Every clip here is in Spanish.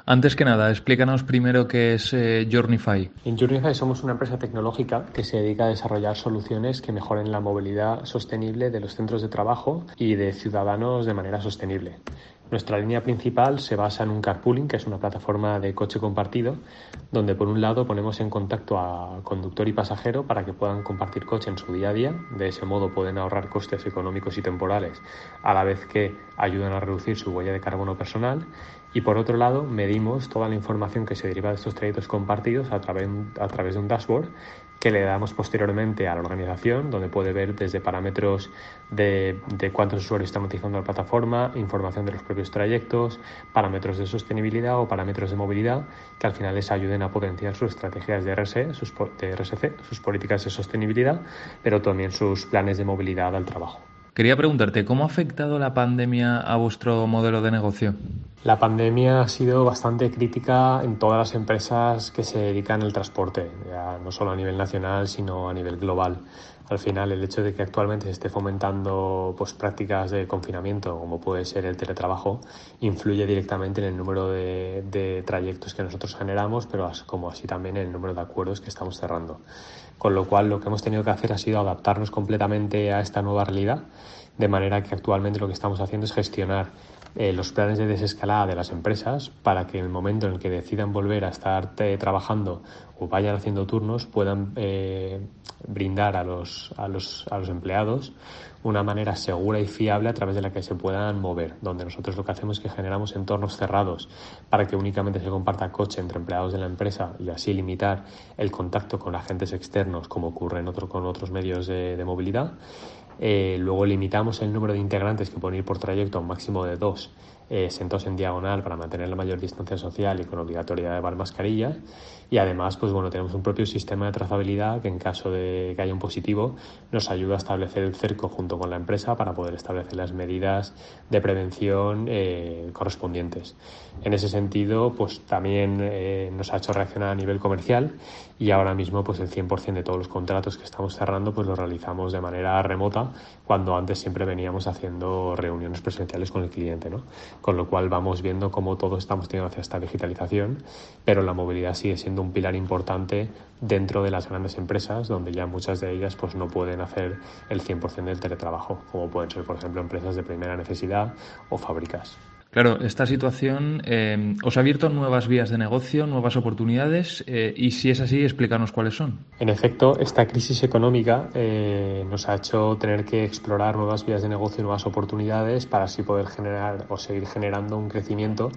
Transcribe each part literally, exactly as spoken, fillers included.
Antes que nada, explícanos primero qué es eh, Journify. En Journify somos una empresa tecnológica que se dedica a desarrollar soluciones que mejoren la movilidad sostenible de los centros de trabajo y de ciudadanos de manera sostenible. Nuestra línea principal se basa en un carpooling, que es una plataforma de coche compartido, donde por un lado ponemos en contacto a conductor y pasajero para que puedan compartir coche en su día a día. De ese modo pueden ahorrar costes económicos y temporales, a la vez que ayudan a reducir su huella de carbono personal. Y por otro lado, medimos toda la información que se deriva de estos trayectos compartidos a través, a través de un dashboard que le damos posteriormente a la organización, donde puede ver desde parámetros de, de cuántos usuarios están utilizando la plataforma, información de los propios trayectos, parámetros de sostenibilidad o parámetros de movilidad, que al final les ayuden a potenciar sus estrategias de R S C, sus, de R S C, sus políticas de sostenibilidad, pero también sus planes de movilidad al trabajo. Quería preguntarte, ¿cómo ha afectado la pandemia a vuestro modelo de negocio? La pandemia ha sido bastante crítica en todas las empresas que se dedican al transporte, ya no solo a nivel nacional, sino a nivel global. Al final, el hecho de que actualmente se esté fomentando pues, prácticas de confinamiento, como puede ser el teletrabajo, influye directamente en el número de, de trayectos que nosotros generamos, pero como así también en el número de acuerdos que estamos cerrando. Con lo cual, lo que hemos tenido que hacer ha sido adaptarnos completamente a esta nueva realidad, de manera que actualmente lo que estamos haciendo es gestionar Eh, los planes de desescalada de las empresas para que en el momento en el que decidan volver a estar eh, trabajando o vayan haciendo turnos puedan eh, brindar a los, a, los, a los empleados una manera segura y fiable a través de la que se puedan mover, donde nosotros lo que hacemos es que generamos entornos cerrados para que únicamente se comparta coche entre empleados de la empresa y así limitar el contacto con agentes externos como ocurre en otro, con otros medios de, de movilidad. Eh, luego limitamos el número de integrantes que pueden ir por trayecto a un máximo de dos, eh, sentados en diagonal para mantener la mayor distancia social y con obligatoriedad de llevar mascarilla. Y además, pues bueno, tenemos un propio sistema de trazabilidad que en caso de que haya un positivo nos ayuda a establecer el cerco junto con la empresa para poder establecer las medidas de prevención eh, correspondientes. En ese sentido, pues también eh, nos ha hecho reaccionar a nivel comercial y ahora mismo pues el cien por ciento de todos los contratos que estamos cerrando pues los realizamos de manera remota, cuando antes siempre veníamos haciendo reuniones presenciales con el cliente, ¿no? Con lo cual vamos viendo cómo todos estamos teniendo hacia esta digitalización, pero la movilidad sigue siendo un pilar importante dentro de las grandes empresas, donde ya muchas de ellas pues no pueden hacer el cien por ciento del teletrabajo, como pueden ser, por ejemplo, empresas de primera necesidad o fábricas. Claro, esta situación eh, os ha abierto nuevas vías de negocio, nuevas oportunidades eh, y si es así, explícanos cuáles son. En efecto, esta crisis económica eh, nos ha hecho tener que explorar nuevas vías de negocio y nuevas oportunidades para así poder generar o seguir generando un crecimiento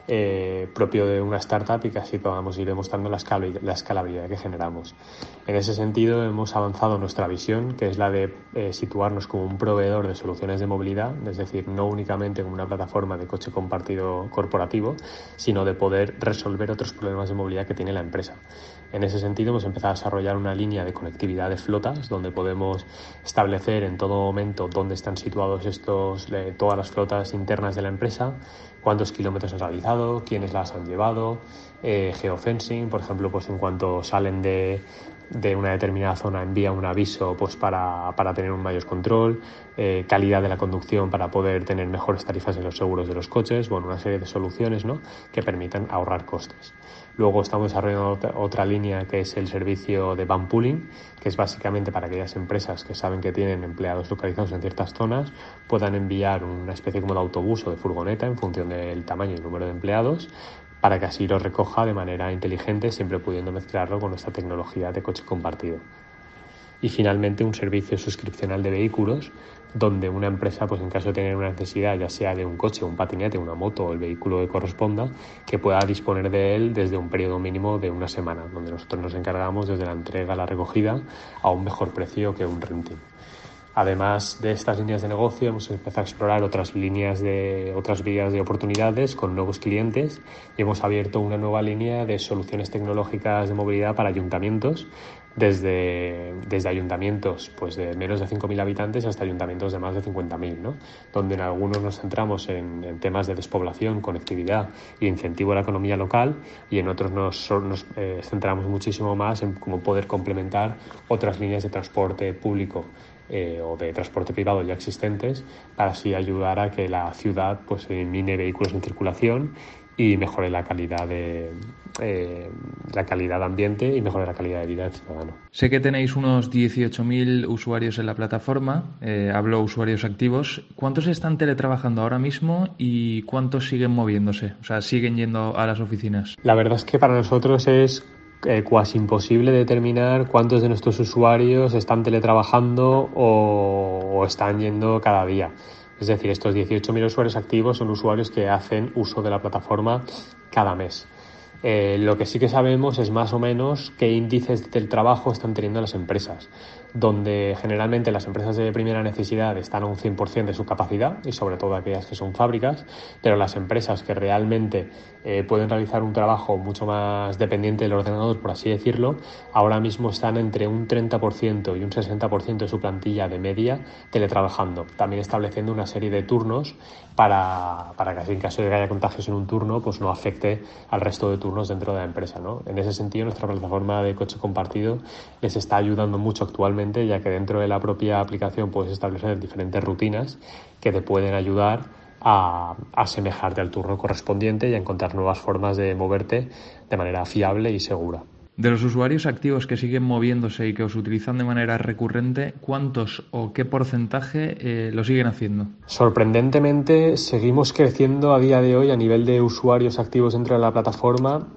eh, propio de una startup y que así podamos ir demostrando la, escal- la escalabilidad que generamos. En ese sentido, hemos avanzado nuestra visión, que es la de eh, situarnos como un proveedor de soluciones de movilidad, es decir, no únicamente como una plataforma de coche compartido corporativo, sino de poder resolver otros problemas de movilidad que tiene la empresa. En ese sentido, hemos empezado a desarrollar una línea de conectividad de flotas donde podemos establecer en todo momento dónde están situados estos, todas las flotas internas de la empresa, cuántos kilómetros han realizado, quiénes las han llevado, eh, geofencing, por ejemplo, pues en cuanto salen de, de una determinada zona envía un aviso pues para, para tener un mayor control, eh, calidad de la conducción para poder tener mejores tarifas en los seguros de los coches, bueno, una serie de soluciones, ¿no?, que permitan ahorrar costes. Luego estamos desarrollando otra, otra línea que es el servicio de van pooling, que es básicamente para aquellas empresas que saben que tienen empleados localizados en ciertas zonas, puedan enviar una especie como de autobús o de furgoneta en función del tamaño y número de empleados, para que así lo recoja de manera inteligente, siempre pudiendo mezclarlo con nuestra tecnología de coche compartido. Y finalmente un servicio suscripcional de vehículos, donde una empresa, pues en caso de tener una necesidad, ya sea de un coche, un patinete, una moto o el vehículo que corresponda, que pueda disponer de él desde un periodo mínimo de una semana, donde nosotros nos encargamos desde la entrega a la recogida a un mejor precio que un renting. Además de estas líneas de negocio, hemos empezado a explorar otras líneas de otras vías de oportunidades con nuevos clientes y hemos abierto una nueva línea de soluciones tecnológicas de movilidad para ayuntamientos, desde, desde ayuntamientos pues de menos de cinco mil habitantes hasta ayuntamientos de más de cincuenta mil, ¿no?, donde en algunos nos centramos en, en temas de despoblación, conectividad y incentivo a la economía local, y en otros nos, nos eh, centramos muchísimo más en cómo poder complementar otras líneas de transporte público Eh, o de transporte privado ya existentes, para así ayudar a que la ciudad pues elimine vehículos en circulación y mejore la calidad de eh, la calidad de ambiente y mejore la calidad de vida del ciudadano. Sé que tenéis unos dieciocho mil usuarios en la plataforma, eh, hablo usuarios activos. ¿Cuántos están teletrabajando ahora mismo y cuántos siguen moviéndose? O sea, ¿siguen yendo a las oficinas? La verdad es que para nosotros es eh, cuasi imposible determinar cuántos de nuestros usuarios están teletrabajando o, o están yendo cada día. Es decir, estos dieciocho mil usuarios activos son usuarios que hacen uso de la plataforma cada mes. Eh, lo que sí que sabemos es más o menos qué índices del trabajo están teniendo las empresas, donde generalmente las empresas de primera necesidad están a un cien por ciento de su capacidad, y sobre todo aquellas que son fábricas, pero las empresas que realmente eh, pueden realizar un trabajo mucho más dependiente del ordenador, por así decirlo, ahora mismo están entre un treinta por ciento y un sesenta por ciento de su plantilla de media teletrabajando, también estableciendo una serie de turnos para, para que en caso de que haya contagios en un turno, pues no afecte al resto de turnos dentro de la empresa, ¿no? En ese sentido, nuestra plataforma de coche compartido les está ayudando mucho actualmente, ya que dentro de la propia aplicación puedes establecer diferentes rutinas que te pueden ayudar a asemejarte al turno correspondiente y a encontrar nuevas formas de moverte de manera fiable y segura. De los usuarios activos que siguen moviéndose y que os utilizan de manera recurrente, ¿cuántos o qué porcentaje eh, lo siguen haciendo? Sorprendentemente, seguimos creciendo a día de hoy a nivel de usuarios activos dentro de la plataforma,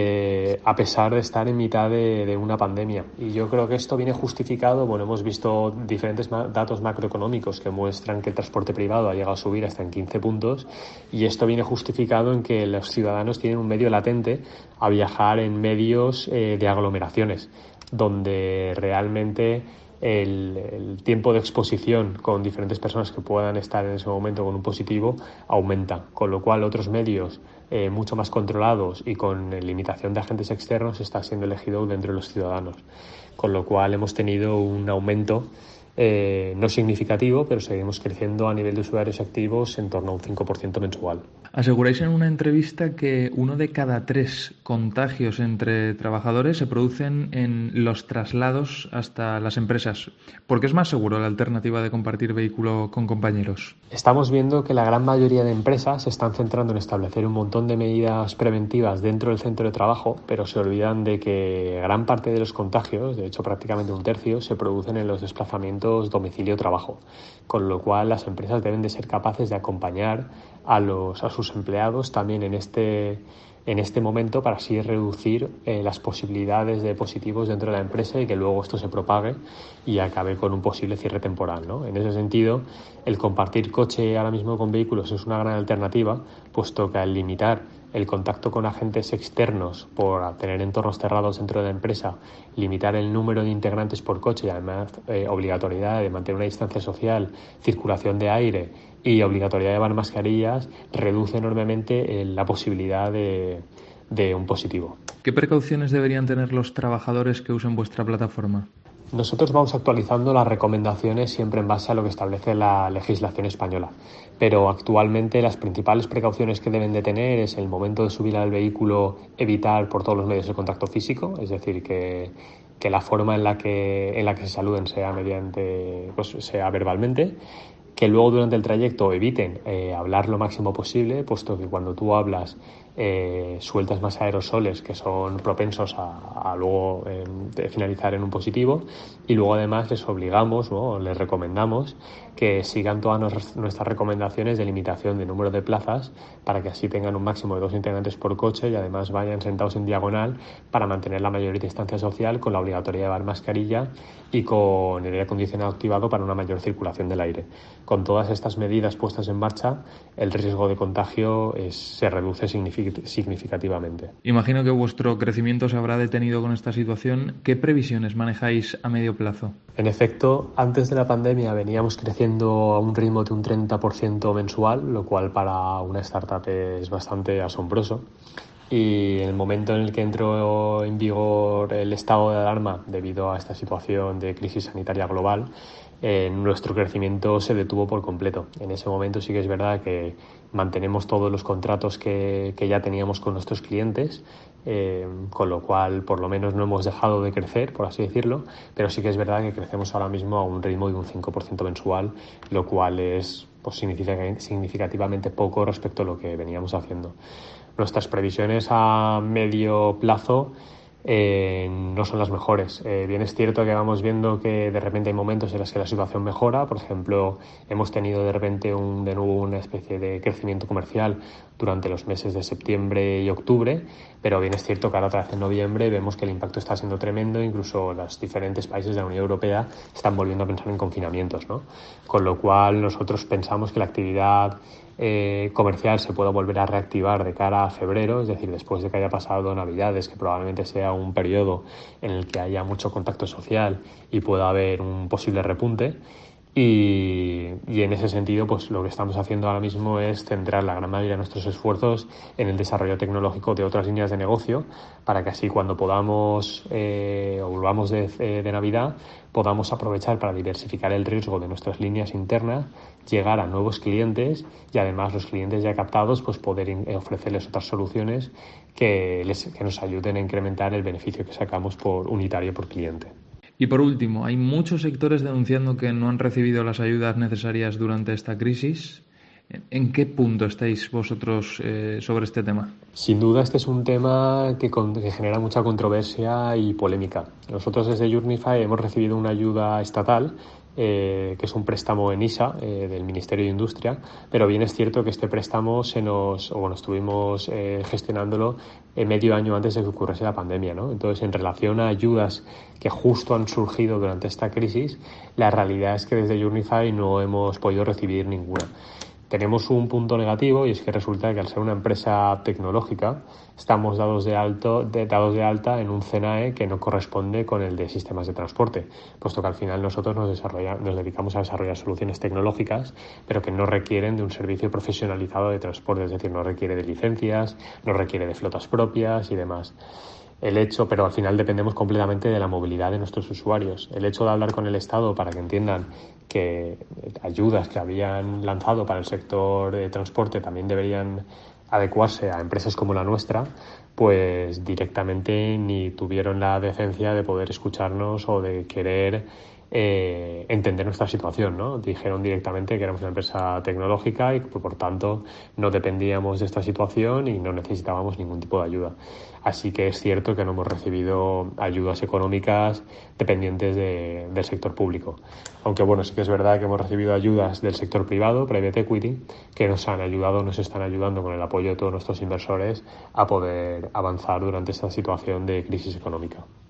eh, a pesar de estar en mitad de, de una pandemia. Y yo creo que esto viene justificado, bueno, hemos visto diferentes ma- datos macroeconómicos que muestran que el transporte privado ha llegado a subir hasta en quince puntos, y esto viene justificado en que los ciudadanos tienen un medio latente a viajar en medios eh, de aglomeraciones, donde realmente el, el tiempo de exposición con diferentes personas que puedan estar en ese momento con un positivo aumenta, con lo cual otros medios eh, mucho más controlados y con limitación de agentes externos está siendo elegido dentro de los ciudadanos, con lo cual hemos tenido un aumento eh, no significativo, pero seguimos creciendo a nivel de usuarios activos en torno a un cinco por ciento mensual. Aseguráis en una entrevista que uno de cada tres contagios entre trabajadores se producen en los traslados hasta las empresas. ¿Por qué es más seguro la alternativa de compartir vehículo con compañeros? Estamos viendo que la gran mayoría de empresas se están centrando en establecer un montón de medidas preventivas dentro del centro de trabajo, pero se olvidan de que gran parte de los contagios, de hecho prácticamente un tercio, se producen en los desplazamientos domicilio-trabajo, con lo cual las empresas deben de ser capaces de acompañar a los a sus empleados también en este en este momento, para así reducir eh, las posibilidades de positivos dentro de la empresa y que luego esto se propague y acabe con un posible cierre temporal, ¿no? En ese sentido, el compartir coche ahora mismo con vehículos es una gran alternativa, puesto que al limitar el contacto con agentes externos por tener entornos cerrados dentro de la empresa, limitar el número de integrantes por coche y además eh, obligatoriedad de mantener una distancia social, circulación de aire y obligatoriedad de llevar mascarillas, reduce enormemente eh, la posibilidad de, de un positivo. ¿Qué precauciones deberían tener los trabajadores que usen vuestra plataforma? Nosotros vamos actualizando las recomendaciones siempre en base a lo que establece la legislación española, pero actualmente las principales precauciones que deben de tener es, en el momento de subir al vehículo, evitar por todos los medios el contacto físico, es decir, que, que la forma en la que, en la que se saluden sea mediante, pues, sea verbalmente, que luego durante el trayecto eviten eh, hablar lo máximo posible, puesto que cuando tú hablas eh, sueltas más aerosoles que son propensos a, a luego eh, finalizar en un positivo, y luego además les obligamos, ¿no?, les recomendamos que sigan todas nuestras recomendaciones de limitación de número de plazas para que así tengan un máximo de dos integrantes por coche y además vayan sentados en diagonal para mantener la mayor distancia social, con la obligatoriedad de llevar mascarilla y con el aire acondicionado activado para una mayor circulación del aire. Con todas estas medidas puestas en marcha, el riesgo de contagio es, se reduce significativamente. Imagino que vuestro crecimiento se habrá detenido con esta situación. ¿Qué previsiones manejáis a medio plazo? En efecto, antes de la pandemia veníamos creciendo a un ritmo de un treinta por ciento mensual, lo cual para una startup es bastante asombroso. Y en el momento en el que entró en vigor el estado de alarma debido a esta situación de crisis sanitaria global, eh, nuestro crecimiento se detuvo por completo. En ese momento sí que es verdad que mantenemos todos los contratos que, que ya teníamos con nuestros clientes, eh, con lo cual por lo menos no hemos dejado de crecer, por así decirlo, pero sí que es verdad que crecemos ahora mismo a un ritmo de un cinco por ciento mensual, lo cual es pues, significativamente poco respecto a lo que veníamos haciendo. nuestras previsiones a medio plazo eh, no son las mejores. Eh, bien es cierto que vamos viendo que de repente hay momentos en los que la situación mejora. Por ejemplo, hemos tenido de repente un, de nuevo una especie de crecimiento comercial durante los meses de septiembre y octubre, pero bien es cierto que ahora otra vez en noviembre vemos que el impacto está siendo tremendo. Incluso los diferentes países de la Unión Europea están volviendo a pensar en confinamientos, ¿no? Con lo cual nosotros pensamos que la actividad eh, comercial se pueda volver a reactivar de cara a febrero, es decir, después de que haya pasado Navidades, que probablemente sea un periodo en el que haya mucho contacto social y pueda haber un posible repunte. Y, y en ese sentido, pues lo que estamos haciendo ahora mismo es centrar la gran mayoría de nuestros esfuerzos en el desarrollo tecnológico de otras líneas de negocio, para que así cuando podamos eh, o volvamos de, de Navidad podamos aprovechar para diversificar el riesgo de nuestras líneas internas, llegar a nuevos clientes y además los clientes ya captados pues poder ofrecerles otras soluciones que, les, que nos ayuden a incrementar el beneficio que sacamos por unitario por cliente. Y por último, hay muchos sectores denunciando que no han recibido las ayudas necesarias durante esta crisis. ¿En qué punto estáis vosotros eh, sobre este tema? Sin duda este es un tema que, con, que genera mucha controversia y polémica. Nosotros desde Journify hemos recibido una ayuda estatal, eh, que es un préstamo en I S A eh, del Ministerio de Industria, pero bien es cierto que este préstamo se nos, o bueno, estuvimos eh, gestionándolo eh, medio año antes de que ocurriese la pandemia, ¿no? Entonces, en relación a ayudas que justo han surgido durante esta crisis, la realidad es que desde Journify no hemos podido recibir ninguna. Tenemos un punto negativo y es que resulta que al ser una empresa tecnológica estamos dados de, alto, de, dados de alta en un C N A E que no corresponde con el de sistemas de transporte, puesto que al final nosotros nos, desarrolla, nos dedicamos a desarrollar soluciones tecnológicas, pero que no requieren de un servicio profesionalizado de transporte, es decir, no requiere de licencias, no requiere de flotas propias y demás. El hecho, pero al final dependemos completamente de la movilidad de nuestros usuarios. El hecho de hablar con el Estado para que entiendan que ayudas que habían lanzado para el sector de transporte también deberían adecuarse a empresas como la nuestra, pues directamente ni tuvieron la decencia de poder escucharnos o de querer eh, entender nuestra situación, ¿no? Dijeron directamente que éramos una empresa tecnológica y que por tanto no dependíamos de esta situación y no necesitábamos ningún tipo de ayuda. Así que es cierto que no hemos recibido ayudas económicas dependientes de, del sector público. Aunque bueno, sí que es verdad que hemos recibido ayudas del sector privado, private equity, que nos han ayudado, nos están ayudando con el apoyo de todos nuestros inversores a poder avanzar durante esta situación de crisis económica.